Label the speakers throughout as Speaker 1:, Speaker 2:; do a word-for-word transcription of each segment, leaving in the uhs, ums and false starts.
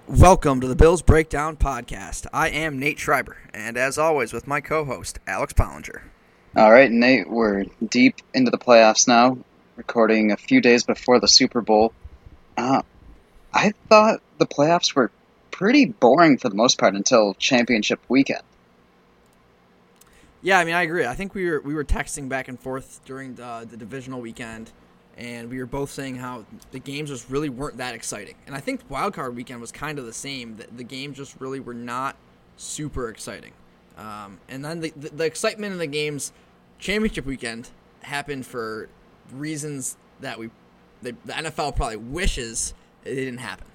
Speaker 1: Welcome to the Bills Breakdown Podcast. I am Nate Schreiber, and as always with my co-host, Alex Pollinger.
Speaker 2: All right, Nate, we're deep into the playoffs now, recording a few days before the Super Bowl. Uh, I thought the playoffs were pretty boring for the most part until championship weekend.
Speaker 1: Yeah, I mean, I agree. I think we were we were texting back and forth during the, the divisional weekend, and we were both saying how the games just really weren't that exciting. And I think Wild Card weekend was kind of the same. The, the games just really were not super exciting. Um, and then the, the, the excitement in the games, championship weekend, happened for reasons that we the, the N F L probably wishes it didn't happen.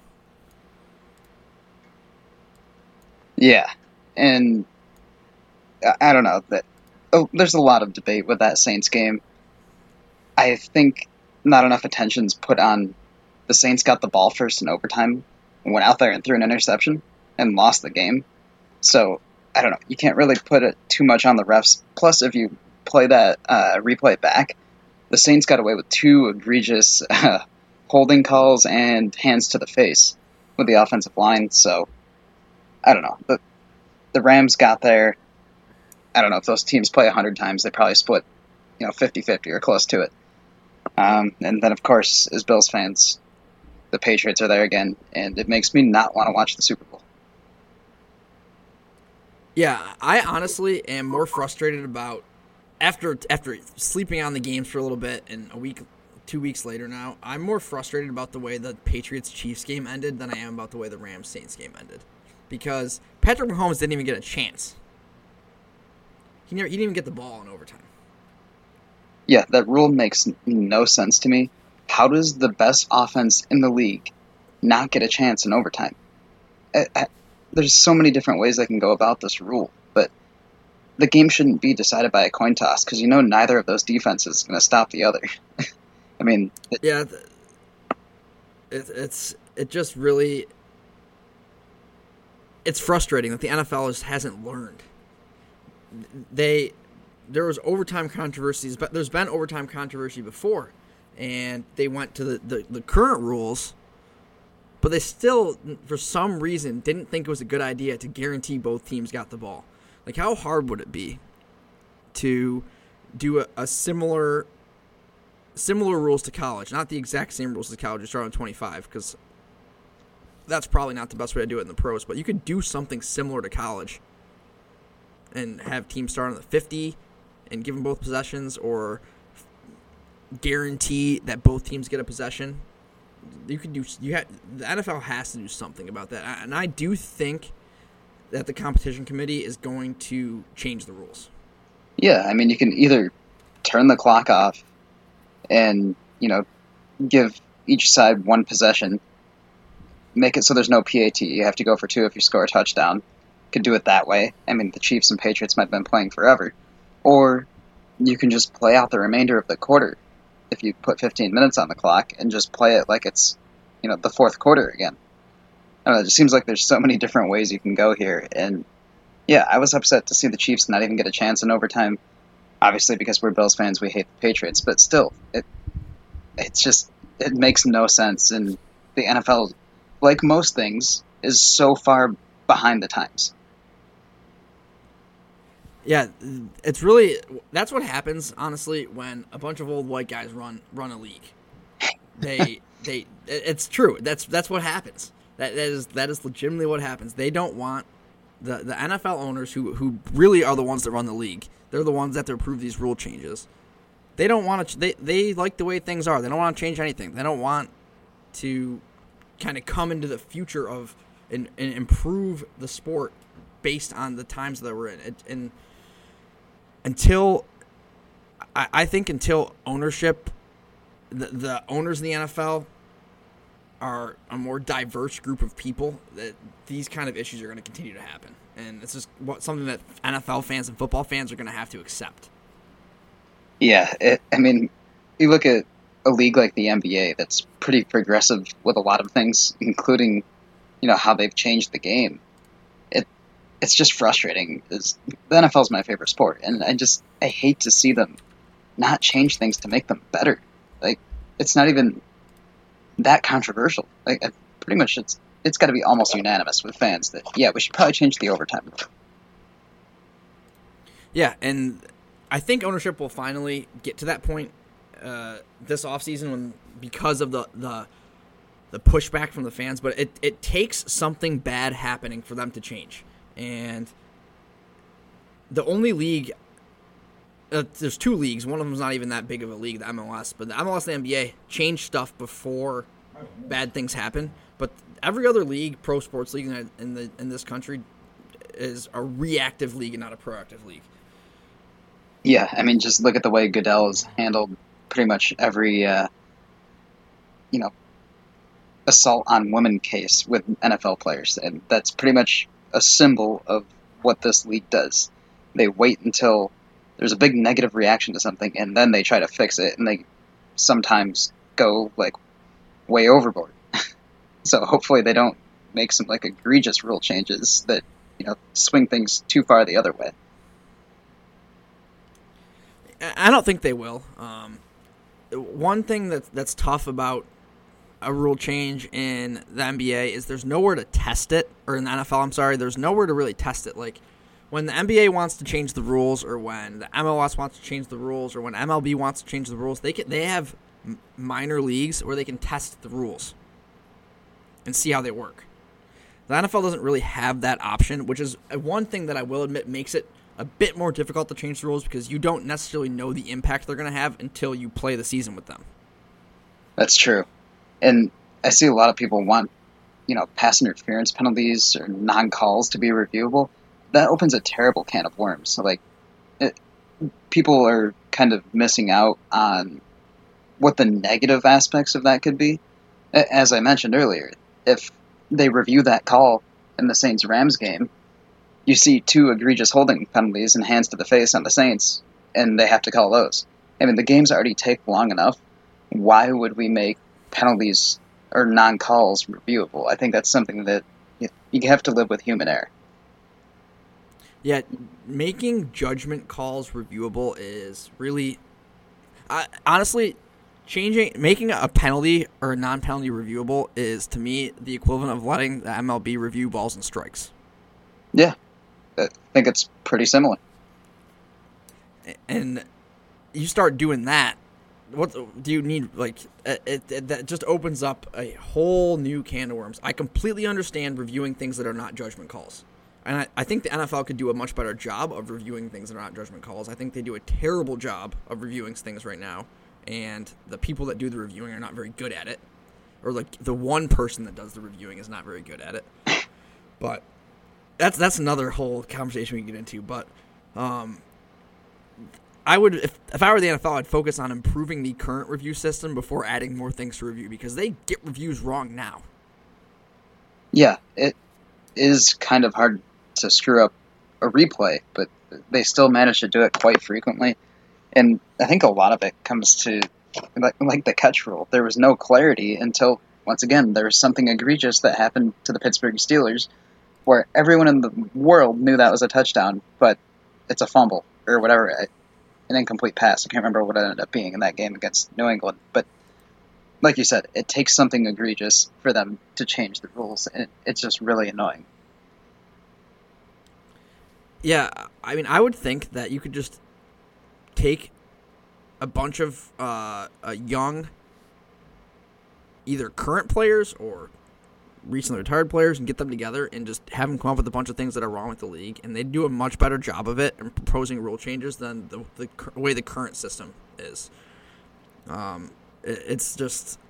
Speaker 2: Yeah, and I, I don't know. that. Oh, there's a lot of debate with that Saints game. I think not enough attention's put on the Saints got the ball first in overtime and went out there and threw an interception and lost the game. So, I don't know. You can't really put it too much on the refs. Plus, if you play that, uh, replay it back, the Saints got away with two egregious uh, holding calls and hands to the face with the offensive line. So, I don't know. The, the Rams got there. I don't know. If those teams play one hundred times, they probably split, you know, fifty-fifty or close to it. Um, and then, of course, as Bills fans, the Patriots are there again, and it makes me not want to watch the Super Bowl.
Speaker 1: Yeah, I honestly am more frustrated about after after sleeping on the games for a little bit and a week, two weeks later now, I'm more frustrated about the way the Patriots-Chiefs game ended than I am about the way the Rams-Saints game ended. Because Patrick Mahomes didn't even get a chance. He never he didn't even get the ball in overtime.
Speaker 2: Yeah, that rule makes no sense to me. How does the best offense in the league not get a chance in overtime? I, I, there's so many different ways they can go about this rule, but the game shouldn't be decided by a coin toss because you know neither of those defenses is going to stop the other. I mean, it,
Speaker 1: yeah, it, it's it just really it's frustrating that the N F L just hasn't learned. They there was overtime controversies, but there's been overtime controversy before, and they went to the, the, the current rules, but they still, for some reason, didn't think it was a good idea to guarantee both teams got the ball. Like, how hard would it be to do a, a similar similar rules to college? Not the exact same rules as college, you start on twenty-five, because that's probably not the best way to do it in the pros, but you could do something similar to college and have teams start on the fifty and give them both possessions, or guarantee that both teams get a possession. You could do. You have the N F L has to do something about that, and I do think that the competition committee is going to change the rules.
Speaker 2: Yeah, I mean, you can either turn the clock off and, you know, give each side one possession, make it so there's no P A T. You have to go for two if you score a touchdown. Could do it that way. I mean, the Chiefs and Patriots might have been playing forever. Or you can just play out the remainder of the quarter if you put fifteen minutes on the clock and just play it like it's, you know, the fourth quarter again. I don't know, it just seems like there's so many different ways you can go here. And, yeah, I was upset to see the Chiefs not even get a chance in overtime. Obviously, because we're Bills fans, we hate the Patriots. But still, it it's just, it makes no sense. And the N F L, like most things, is so far behind the times.
Speaker 1: Yeah, it's really that's what happens, honestly, when a bunch of old white guys run run a league. They they it's true. That's that's what happens. That, that is that is legitimately what happens. They don't want the the N F L owners who who really are the ones that run the league. They're the ones that have to approve these rule changes. They don't want to. They they like the way things are. They don't want to change anything. They don't want to kind of come into the future of and, and improve the sport based on the times that we're in. It, and until I, I think until ownership, the, the owners in the N F L are a more diverse group of people, that these kind of issues are going to continue to happen. And it's just what, something that N F L fans and football fans are going to have to accept.
Speaker 2: Yeah, it, I mean, you look at a league like the N B A that's pretty progressive with a lot of things, including, you know, how they've changed the game. It it's just frustrating. It's, the N F L is my favorite sport, and I just I hate to see them not change things to make them better. Like, it's not even that controversial. Like, I, pretty much it's it's got to be almost unanimous with fans that, yeah, we should probably change the overtime rule.
Speaker 1: Yeah, and I think ownership will finally get to that point uh, this offseason when because of the, the the pushback from the fans, but it, it takes something bad happening for them to change. And the only league, uh, there's two leagues, one of them's not even that big of a league, the M L S, but the M L S and the N B A change stuff before bad things happen. But every other league, pro sports league in, in, the, in this country, is a reactive league and not a proactive league.
Speaker 2: Yeah, I mean, just look at the way Goodell has handled pretty much every, uh, you know, assault on women case with N F L players. And that's pretty much a symbol of what this league does. They wait until there's a big negative reaction to something, and then they try to fix it, and they sometimes go, like, way overboard. So hopefully they don't make some, like, egregious rule changes that, you know, swing things too far the other way.
Speaker 1: I don't think they will. Um, one thing that that's tough about a rule change in the N B A is there's nowhere to test it, or in the N F L, I'm sorry, there's nowhere to really test it. Like, when the N B A wants to change the rules, or when the M L S wants to change the rules, or when M L B wants to change the rules, they can, they have minor leagues where they can test the rules and see how they work. The N F L doesn't really have that option, which is one thing that I will admit makes it a bit more difficult to change the rules because you don't necessarily know the impact they're going to have until you play the season with them.
Speaker 2: That's true. And I see a lot of people want, you know, pass interference penalties or non-calls to be reviewable. That opens a terrible can of worms. So, like, it, people are kind of missing out on what the negative aspects of that could be. As I mentioned earlier, if they review that call in the Saints-Rams game, you see two egregious holding penalties and hands to the face on the Saints, and they have to call those. I mean, the game's already taken long enough. Why would we make penalties or non-calls reviewable? I think that's something that you have to live with human error.
Speaker 1: Yeah, making judgment calls reviewable is really, uh, honestly, changing, making a penalty or a non-penalty reviewable is, to me, the equivalent of letting the M L B review balls and strikes.
Speaker 2: Yeah, I think it's pretty similar.
Speaker 1: And you start doing that, what do you need? Like, it, it, that just opens up a whole new can of worms. I completely understand reviewing things that are not judgment calls. And I, I think the N F L could do a much better job of reviewing things that are not judgment calls. I think they do a terrible job of reviewing things right now. And the people that do the reviewing are not very good at it. Or, like, the one person that does the reviewing is not very good at it. But that's that's another whole conversation we can get into. But um, I would, if, if I were the N F L, I'd focus on improving the current review system before adding more things to review, because they get reviews wrong now.
Speaker 2: Yeah, it is kind of hard to screw up a replay, but they still manage to do it quite frequently. And I think a lot of it comes to, like, like the catch rule. There was no clarity until, once again, there was something egregious that happened to the Pittsburgh Steelers where everyone in the world knew that was a touchdown, but it's a fumble or whatever, an incomplete pass. I can't remember what it ended up being in that game against New England. But like you said, it takes something egregious for them to change the rules, and it's just really annoying.
Speaker 1: Yeah, I mean, I would think that you could just take a bunch of uh, uh, young, either current players or recently retired players, and get them together and just have them come up with a bunch of things that are wrong with the league, and they do a much better job of it in proposing rule changes than the, the way the current system is. Um, it, it's just,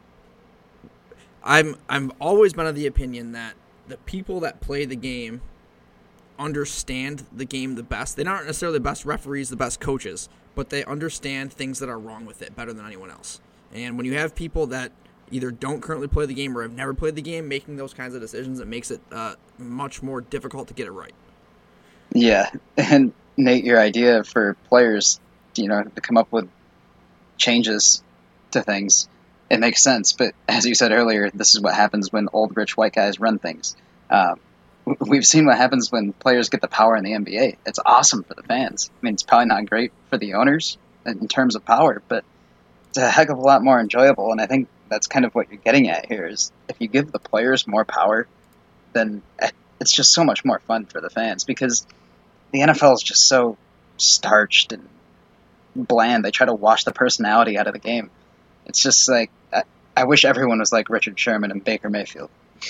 Speaker 1: I'm I'm always been of the opinion that the people that play the game understand the game the best. They aren't necessarily the best referees, the best coaches, but they understand things that are wrong with it better than anyone else. And when you have people that either don't currently play the game or have never played the game making those kinds of decisions, it makes it uh, much more difficult to get it right.
Speaker 2: Yeah, and Nate, your idea for players, you know, to come up with changes to things, it makes sense. But as you said earlier, this is what happens when old rich white guys run things. Um, We've seen what happens when players get the power in the N B A. It's awesome for the fans. I mean, it's probably not great for the owners in terms of power, but it's a heck of a lot more enjoyable. And I think that's kind of what you're getting at here. Is if you give the players more power, then it's just so much more fun for the fans, because the N F L is just so starched and bland. They try to wash the personality out of the game. It's just like, I, I wish everyone was like Richard Sherman and Baker Mayfield.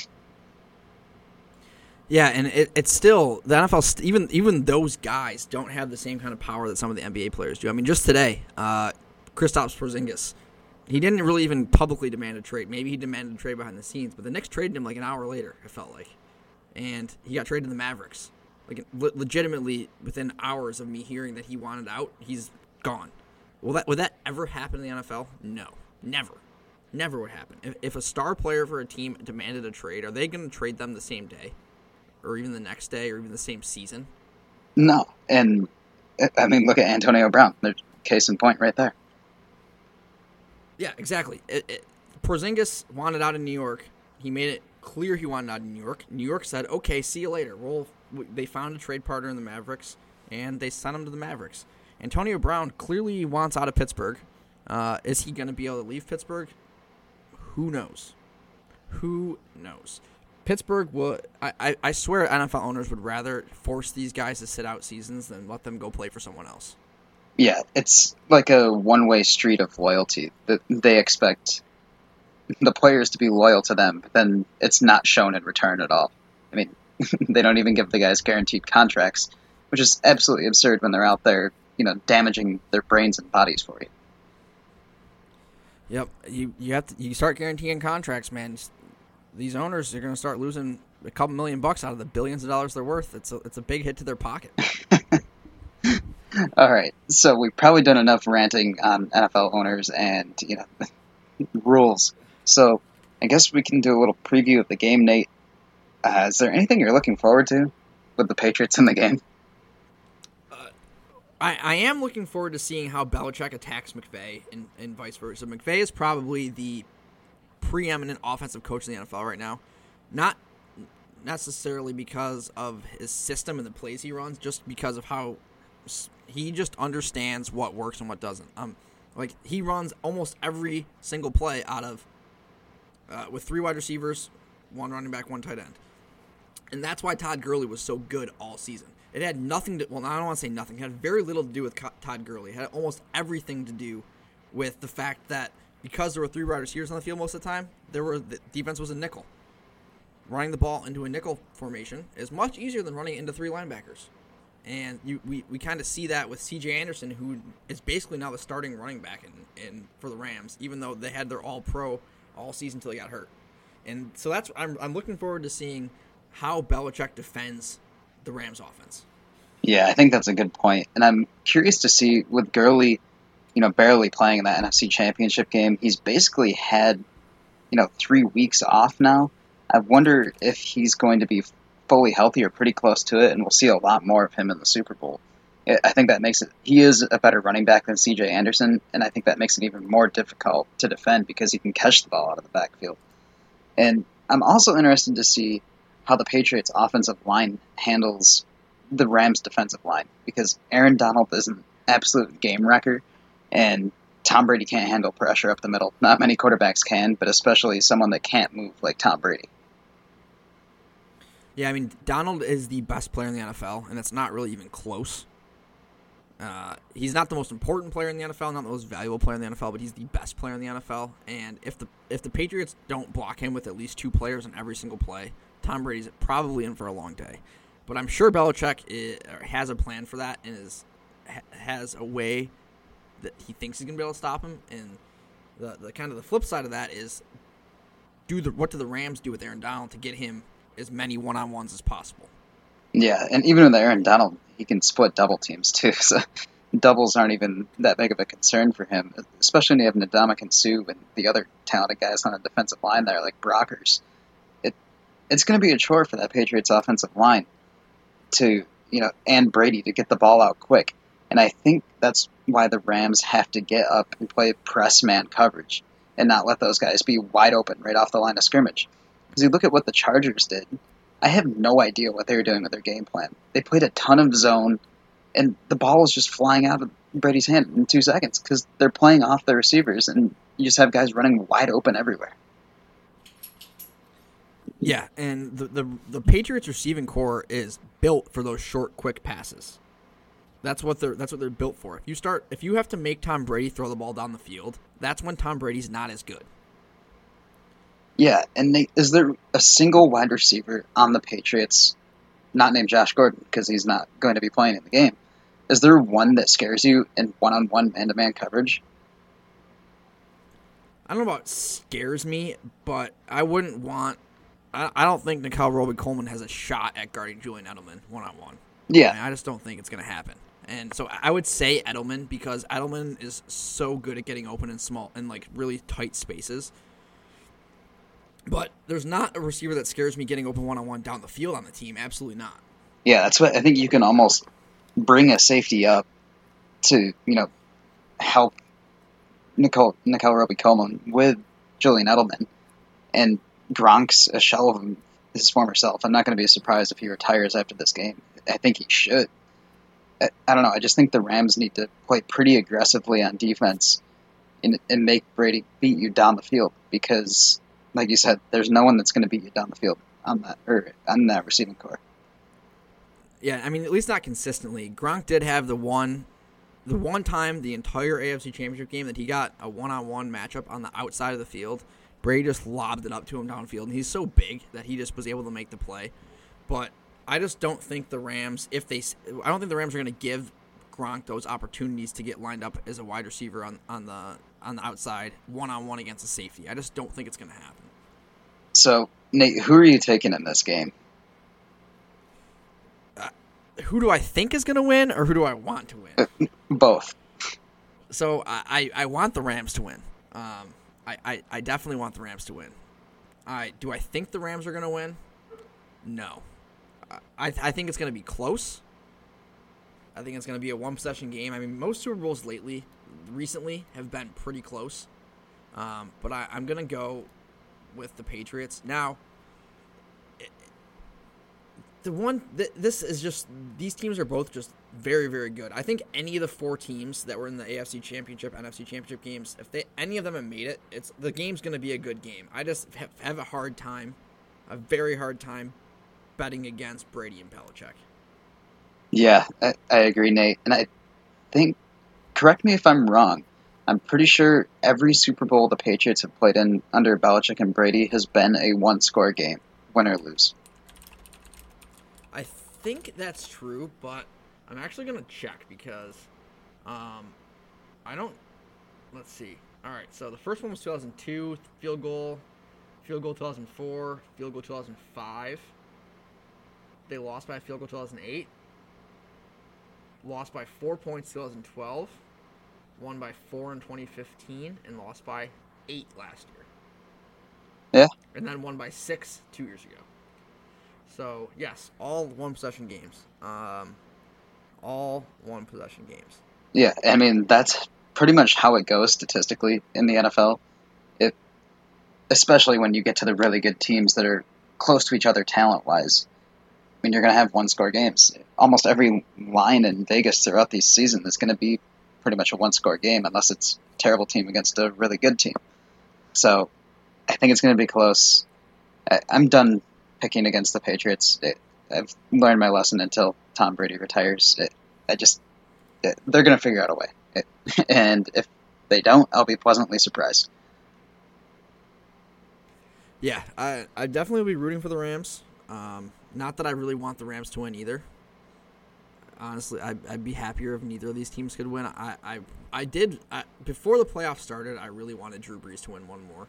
Speaker 1: Yeah, and it, it's still, the N F L, st- even even those guys don't have the same kind of power that some of the N B A players do. I mean, just today, uh, Kristaps Porzingis, he didn't really even publicly demand a trade. Maybe he demanded a trade behind the scenes, but the Knicks traded him like an hour later, it felt like. And he got traded to the Mavericks. Like, le- legitimately, within hours of me hearing that he wanted out, he's gone. Will that would that ever happen in the N F L? No, never. Never would happen. If, if a star player for a team demanded a trade, are they going to trade them the same day? Or even the next day, or even the same season?
Speaker 2: No, and I mean, look at Antonio Brown. There's case in point right there.
Speaker 1: Yeah, exactly. It, it, Porzingis wanted out of New York. He made it clear he wanted out of New York. New York said, "Okay, see you later." Well, they found a trade partner in the Mavericks, and they sent him to the Mavericks. Antonio Brown clearly wants out of Pittsburgh. Uh, is he going to be able to leave Pittsburgh? Who knows? Who knows? Pittsburgh will. I, I, I swear N F L owners would rather force these guys to sit out seasons than let them go play for someone else.
Speaker 2: Yeah, it's like a one-way street of loyalty. That they expect the players to be loyal to them, but then it's not shown in return at all. I mean, they don't even give the guys guaranteed contracts, which is absolutely absurd when they're out there, you know, damaging their brains and bodies for you.
Speaker 1: Yep, you you have to you start guaranteeing contracts, man. These owners are going to start losing a couple million bucks out of the billions of dollars they're worth. It's a, it's a big hit to their pocket.
Speaker 2: All right, so we've probably done enough ranting on N F L owners and, you know, rules. So I guess we can do a little preview of the game, Nate. Uh, is there anything you're looking forward to with the Patriots in the game?
Speaker 1: Uh, I, I am looking forward to seeing how Belichick attacks McVay and, and vice versa. McVay is probably the preeminent offensive coach in the N F L right now. Not necessarily because of his system and the plays he runs, just because of how he just understands what works and what doesn't. Um, like he runs almost every single play out of uh, with three wide receivers, one running back, one tight end, and that's why Todd Gurley was so good all season. It had nothing to well, I don't want to say nothing. It had very little to do with Todd Gurley. It had almost everything to do with the fact that because there were three wide receivers on the field most of the time, there were the defense was a nickel. Running the ball into a nickel formation is much easier than running into three linebackers. And you, we, we kind of see that with C J Anderson, who is basically now the starting running back in, in for the Rams, even though they had their all-pro all season until he got hurt. And so that's I'm I'm looking forward to seeing how Belichick defends the Rams offense.
Speaker 2: Yeah, I think that's a good point. And I'm curious to see with Gurley, you know, barely playing in that N F C Championship game, he's basically had, you know, three weeks off now. I wonder if he's going to be fully healthy or pretty close to it, and we'll see a lot more of him in the Super Bowl. I think that makes it, he is a better running back than C J Anderson, and I think that makes it even more difficult to defend because he can catch the ball out of the backfield. And I'm also interested to see how the Patriots' offensive line handles the Rams' defensive line, because Aaron Donald is an absolute game wrecker, and Tom Brady can't handle pressure up the middle. Not many quarterbacks can, but especially someone that can't move like Tom Brady.
Speaker 1: Yeah, I mean, Donald is the best player in the N F L, and it's not really even close. Uh, he's not the most important player in the N F L, not the most valuable player in the N F L, but he's the best player in the N F L. And if the if the Patriots don't block him with at least two players in every single play, Tom Brady's probably in for a long day. But I'm sure Belichick is, has a plan for that and is has a way that he thinks he's gonna be able to stop him. And the the kind of the flip side of that is, do the what do the Rams do with Aaron Donald to get him as many one-on-ones as possible?
Speaker 2: Yeah, and even with Aaron Donald, he can split double teams too, so doubles aren't even that big of a concern for him, especially when you have Ndamukong Suh and the other talented guys on the defensive line there, like Brockers. It It's going to be a chore for that Patriots offensive line to, you know, and Brady to get the ball out quick. And I think that's why the Rams have to get up and play press man coverage and not let those guys be wide open right off the line of scrimmage. Because you look at what the Chargers did, I have no idea what they were doing with their game plan. They played a ton of zone, and the ball was just flying out of Brady's hand in two seconds because they're playing off their receivers, and you just have guys running wide open everywhere.
Speaker 1: Yeah, and the, the the Patriots receiving core is built for those short, quick passes. That's what they're that's what they're built for. If you start if you have to make Tom Brady throw the ball down the field, that's when Tom Brady's not as good.
Speaker 2: Yeah, and they, is there a single wide receiver on the Patriots, not named Josh Gordon because he's not going to be playing in the game? Is there one that scares you in one-on-one man-to-man coverage?
Speaker 1: I don't know about scares me, but I wouldn't want. I, I don't think Nicole Roby-Coleman has a shot at guarding Julian Edelman one-on-one.
Speaker 2: Yeah,
Speaker 1: I, mean, I just don't think it's going to happen. And so I would say Edelman because Edelman is so good at getting open in small and like really tight spaces. But there's not a receiver that scares me getting open one-on-one down the field on the team. Absolutely not.
Speaker 2: Yeah, that's what I think. You can almost bring a safety up to, you know, help Nicole Nicole Roby-Coleman with Julian Edelman, and Gronk's a shell of him, his former self. I'm not going to be surprised if he retires after this game. I think he should. I, I don't know. I just think the Rams need to play pretty aggressively on defense and, and make Brady beat you down the field because, like you said, there's no one that's going to beat you down the field on that or on that receiving core.
Speaker 1: Yeah, I mean, at least not consistently. Gronk did have the one, the one time the entire A F C Championship game that he got a one-on-one matchup on the outside of the field. Brady just lobbed it up to him downfield, and he's so big that he just was able to make the play. But I just don't think the Rams, if they, I don't think the Rams are going to give Gronk those opportunities to get lined up as a wide receiver on, on the on the outside, one-on-one against a safety. I just don't think it's going to happen.
Speaker 2: So, Nate, who are you taking in this game?
Speaker 1: Uh, who do I think is going to win, or who do I want to win?
Speaker 2: Uh, both.
Speaker 1: So I, I, I want the Rams to win. Um, I, I, I definitely want the Rams to win. I do I think the Rams are going to win? No. I I think it's going to be close. I think it's going to be a one-possession game. I mean, most Super Bowls lately, recently, have been pretty close. Um, but I, I'm going to go with the Patriots. Now, it, the one th- this is just these teams are both just very, very good. I think any of the four teams that were in the A F C Championship, N F C Championship games, if they any of them have made it, it's the game's going to be a good game. I just have, have a hard time, a very hard time, betting against Brady and Belichick.
Speaker 2: Yeah, I, I agree, Nate. And I think, correct me if I'm wrong, I'm pretty sure every Super Bowl the Patriots have played in under Belichick and Brady has been a one-score game, win or lose.
Speaker 1: I think that's true, but I'm actually going to check because um, I don't... Let's see. All right, so the first one was two thousand two, field goal, field goal two thousand four, field goal two thousand five. They lost by a field goal two thousand eight. Lost by four points two thousand twelve. Won by four in twenty fifteen. And lost by eight last year.
Speaker 2: Yeah.
Speaker 1: And then won by six two years ago. So, yes, all one-possession games. Um, all one-possession games.
Speaker 2: Yeah, I mean, that's pretty much how it goes statistically in the N F L. It, especially when you get to the really good teams that are close to each other talent-wise. I mean, you're going to have one-score games. Almost every line in Vegas throughout the season is going to be pretty much a one-score game, unless it's a terrible team against a really good team. So, I think it's going to be close. I, I'm done picking against the Patriots. It, I've learned my lesson until Tom Brady retires. It, I just, it, they're going to figure out a way. It, and if they don't, I'll be pleasantly surprised.
Speaker 1: Yeah, I I definitely will be rooting for the Rams. Um, not that I really want the Rams to win either. Honestly, I'd, I'd be happier if neither of these teams could win. I I, I did, I, before the playoffs started, I really wanted Drew Brees to win one more.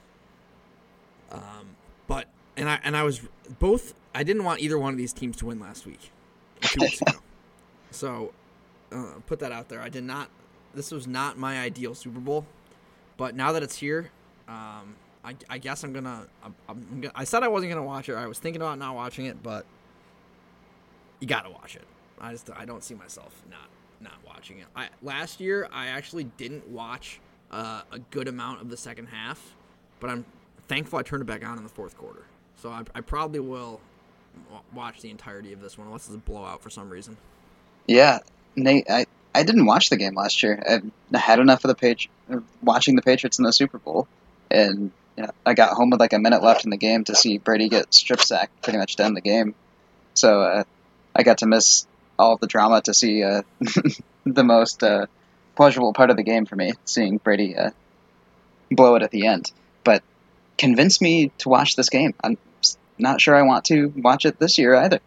Speaker 1: Um, but, and I and I was, both, I didn't want either one of these teams to win last week, two weeks ago. So, uh, put that out there. I did not, this was not my ideal Super Bowl. But now that it's here, um, I, I guess I'm gonna, I'm, I'm gonna. I said I wasn't gonna watch it. I was thinking about not watching it, but you gotta watch it. I just, I don't see myself not, not watching it. I last year I actually didn't watch uh, a good amount of the second half, but I'm thankful I turned it back on in the fourth quarter. So I, I probably will watch the entirety of this one unless it's a blowout for some reason.
Speaker 2: Yeah, Nate, I I didn't watch the game last year. I had enough of the page watching the Patriots in the Super Bowl, and you know, I got home with like a minute left in the game to see Brady get strip sacked pretty much to end the game. So uh, I got to miss all of the drama to see uh, the most uh, pleasurable part of the game for me, seeing Brady uh, blow it at the end. But convince me to watch this game. I'm not sure I want to watch it this year either.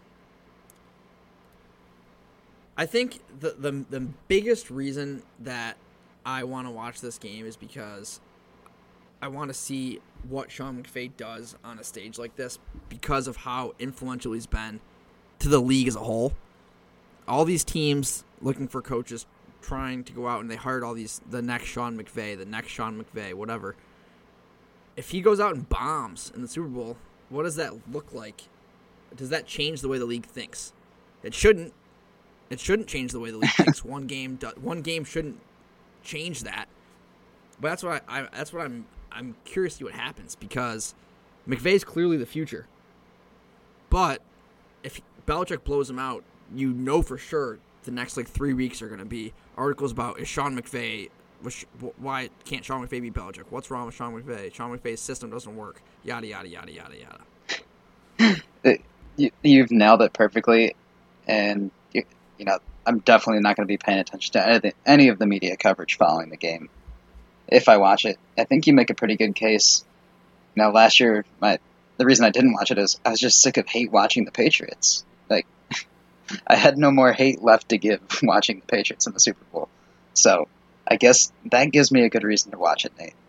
Speaker 1: I think the the, the biggest reason that I want to watch this game is because I want to see what Sean McVay does on a stage like this because of how influential he's been to the league as a whole. All these teams looking for coaches trying to go out and they hired all these, the next Sean McVay, the next Sean McVay, whatever. If he goes out and bombs in the Super Bowl, what does that look like? Does that change the way the league thinks? It shouldn't. It shouldn't change the way the league thinks. One game, do, one game shouldn't change that. But that's what I, I that's what I'm I'm curious to see what happens because McVay's clearly the future. But if Belichick blows him out, you know for sure the next like three weeks are going to be articles about is Sean McVay, why can't Sean McVay beat Belichick? What's wrong with Sean McVay? Sean McVay's system doesn't work. Yada yada yada yada
Speaker 2: yada. you, you've nailed it perfectly, and you, you know I'm definitely not going to be paying attention to any, any of the media coverage following the game. If I watch it, I think you make a pretty good case. You know, last year, my the reason I didn't watch it is I was just sick of hate watching the Patriots. Like, I had no more hate left to give watching the Patriots in the Super Bowl. So, I guess that gives me a good reason to watch it, Nate.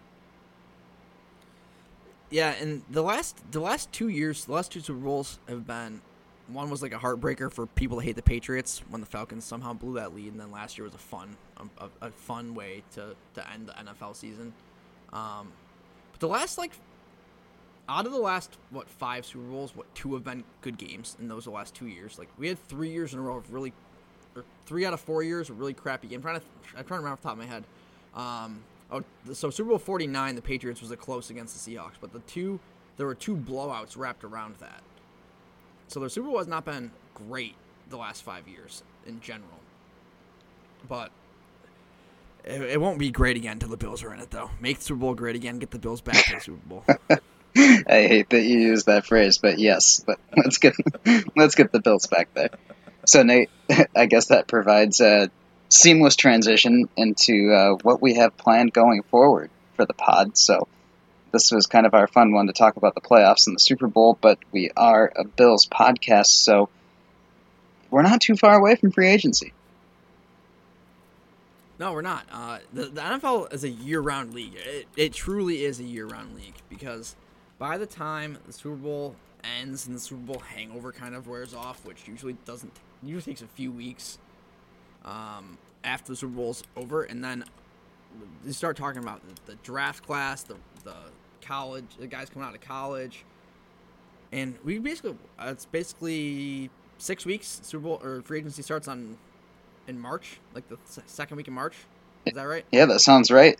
Speaker 1: Yeah, and the last the last two years, the last two Super Bowls have been, one was like a heartbreaker for people that hate the Patriots when the Falcons somehow blew that lead, and then last year was a fun a, a fun way to, to end the N F L season. Um, but the last, like, out of the last, what, five Super Bowls, what, two have been good games in those the last two years. Like, we had three years in a row of really, or three out of four years of really crappy games. I'm trying to, I'm trying to remember off the top of my head. Um, oh, so Super Bowl forty-nine, the Patriots was a close against the Seahawks, but the two, there were two blowouts wrapped around that. So the Super Bowl has not been great the last five years in general. But it, it won't be great again until the Bills are in it, though. Make the Super Bowl great again. Get the Bills back to the Super Bowl.
Speaker 2: I hate that you use that phrase, but yes, but let's get let's get the Bills back there. So Nate, I guess that provides a seamless transition into uh, what we have planned going forward for the pod. So this was kind of our fun one to talk about the playoffs and the Super Bowl, but we are a Bills podcast, so we're not too far away from free agency.
Speaker 1: No, we're not. Uh, the, the N F L is a year-round league. It, it truly is a year-round league because by the time the Super Bowl ends and the Super Bowl hangover kind of wears off, which usually doesn't, usually takes a few weeks um, after the Super Bowl's over, and then you start talking about the, the draft class, the the college, the guys coming out of college, and we basically uh, it's basically six weeks. Super Bowl or free agency starts on in March, like the second week in March. Is that right?
Speaker 2: Yeah, that sounds right.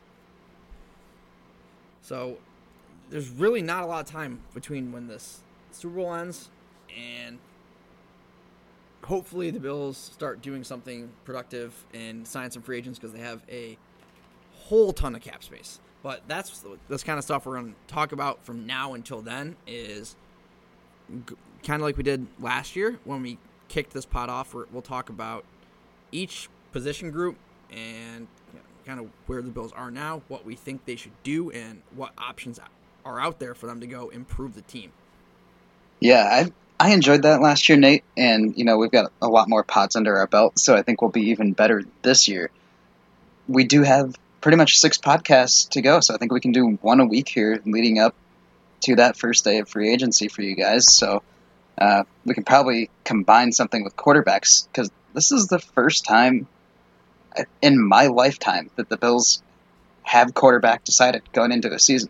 Speaker 1: So there's really not a lot of time between when this Super Bowl ends and hopefully the Bills start doing something productive and sign some free agents because they have a whole ton of cap space. But that's this kind of stuff we're going to talk about from now until then is g- kind of like we did last year when we kicked this pod off. We're, we'll talk about each position group and you know, kind of where the Bills are now, what we think they should do, and what options are out there for them to go improve the team.
Speaker 2: Yeah, I I enjoyed that last year, Nate, and you know we've got a lot more pods under our belt, so I think we'll be even better this year. We do have pretty much six podcasts to go, so I think we can do one a week here leading up to that first day of free agency for you guys. So uh, we can probably combine something with quarterbacks because this is the first time in my lifetime that the Bills have quarterback decided going into a season.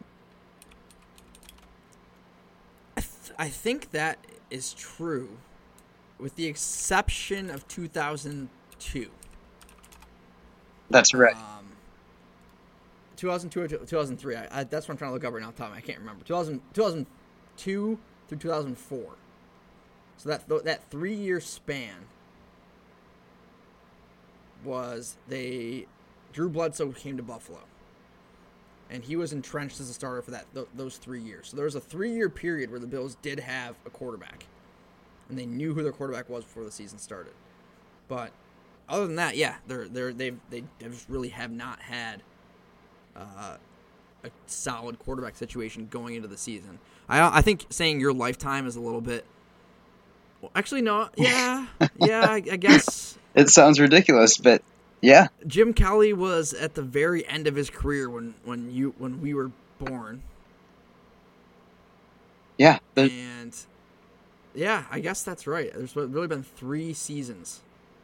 Speaker 1: I, th- I think that is true, with the exception of two thousand two.
Speaker 2: That's right.
Speaker 1: Um, two thousand two or two thousand three. I, I, that's what I'm trying to look up right now. Tom, I can't remember. two thousand, two thousand two through two thousand four. So that that three-year span, was they Drew Bledsoe came to Buffalo, and he was entrenched as a starter for that th- those three years. So there was a three-year period where the Bills did have a quarterback, and they knew who their quarterback was before the season started. But other than that, yeah, they're they're they've they just really have not had uh, a solid quarterback situation going into the season. I I think saying your lifetime is a little bit. Well, actually, no. Yeah, yeah. I, I guess
Speaker 2: it sounds ridiculous, but yeah.
Speaker 1: Jim Kelly was at the very end of his career when, when you when we were born.
Speaker 2: Yeah,
Speaker 1: and yeah, I guess that's right. There's really been three seasons.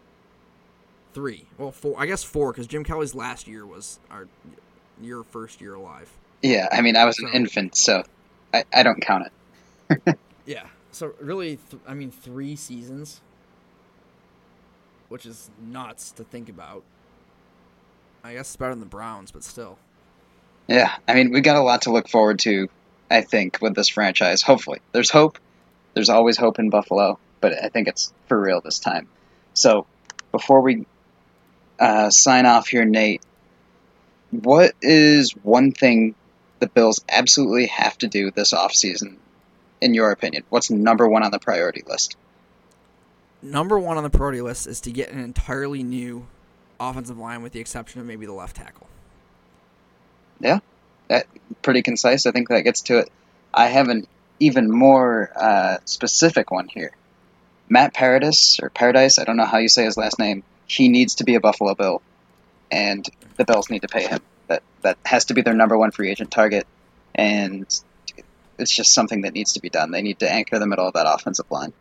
Speaker 1: Three. Well, four. I guess four, because Jim Kelly's last year was our your first year alive.
Speaker 2: Yeah, I mean, I was so, an infant, so I, I don't count it.
Speaker 1: Yeah, so really, th- I mean, three seasons, which is nuts to think about. I guess it's better than the Browns, but still.
Speaker 2: Yeah, I mean, we got a lot to look forward to, I think, with this franchise. Hopefully. There's hope. There's always hope in Buffalo, but I think it's for real this time. So, before we uh, sign off here, Nate, what is one thing the Bills absolutely have to do this offseason, in your opinion? What's number one on the priority list?
Speaker 1: Number one on the priority list is to get an entirely new offensive line, with the exception of maybe the left tackle.
Speaker 2: Yeah, that pretty concise. I think that gets to it. I have an even more uh, specific one here. Matt Paradis, or Paradise, I don't know how you say his last name. He needs to be a Buffalo Bill, and the Bills need to pay him. That that has to be their number one free agent target, and it's just something that needs to be done. They need to anchor the middle of that offensive line.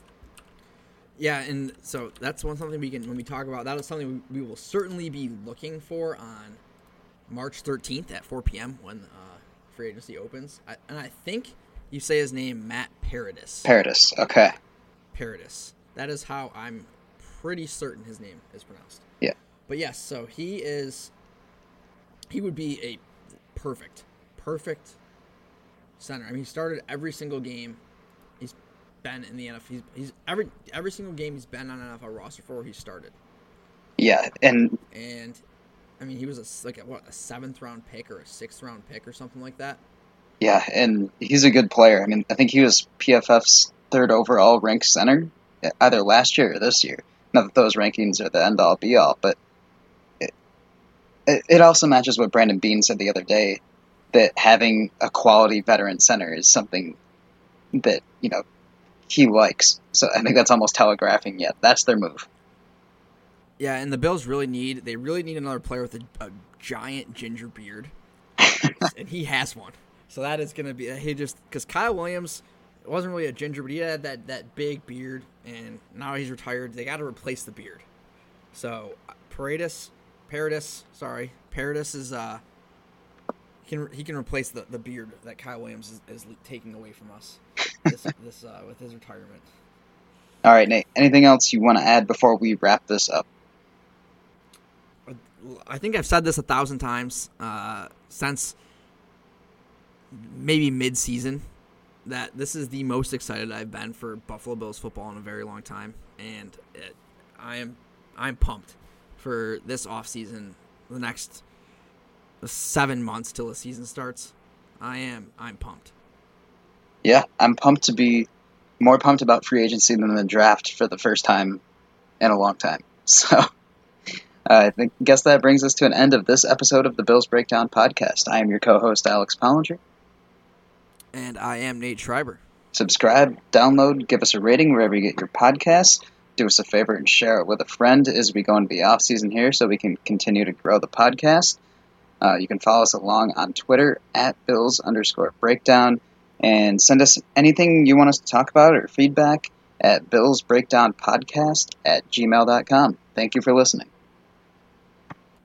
Speaker 1: Yeah, and so that's one something we can, when we talk about, that is something we, we will certainly be looking for on March thirteenth at four p.m. when uh, free agency opens. I, and I think you say his name, Matt Paradis.
Speaker 2: Paradis, okay.
Speaker 1: Paradis. That is how I'm pretty certain his name is pronounced.
Speaker 2: Yeah.
Speaker 1: But yes, so he is, he would be a perfect, perfect center. I mean, he started every single game he's been in the N F L. He's, he's every every single game he's been on an N F L roster for, he started.
Speaker 2: Yeah, and
Speaker 1: and I mean, he was a, like a, what a seventh round pick or a sixth round pick or something like that.
Speaker 2: Yeah, and he's a good player. I mean, I think he was P F F's third overall ranked center either last year or this year. Not that those rankings are the end all be all, but it, it it also matches what Brandon Beane said the other day, that having a quality veteran center is something that, you know, he likes. So I think that's almost telegraphing yet. That's their move.
Speaker 1: Yeah, and the Bills really need, they really need another player with a, a giant ginger beard. And he has one. So that is going to be, he just, because Kyle Williams wasn't really a ginger, but he had that, that big beard, and now he's retired. They got to replace the beard. So Paradis, Paradis, sorry, Paradis is, uh, he can, he can replace the, the beard that Kyle Williams is, is taking away from us this, this uh, with his retirement.
Speaker 2: All right, Nate, anything else you want to add before we wrap this up?
Speaker 1: I think I've said this a thousand times uh, since maybe mid-season, that this is the most excited I've been for Buffalo Bills football in a very long time, and it, I am I'm pumped for this offseason, the next seven months till the season starts. I am I'm pumped.
Speaker 2: Yeah, I'm pumped to be more pumped about free agency than the draft for the first time in a long time. So uh, I think guess that brings us to an end of this episode of the Bills Breakdown podcast. I am your co-host, Alex Pollinger.
Speaker 1: And I am Nate Schreiber.
Speaker 2: Subscribe, download, give us a rating wherever you get your podcasts. Do us a favor and share it with a friend as we go into the off-season here so we can continue to grow the podcast. Uh, you can follow us along on Twitter at Bills underscore breakdown. And send us anything you want us to talk about or feedback at billsbreakdownpodcast at gmail dot com. Thank you for listening.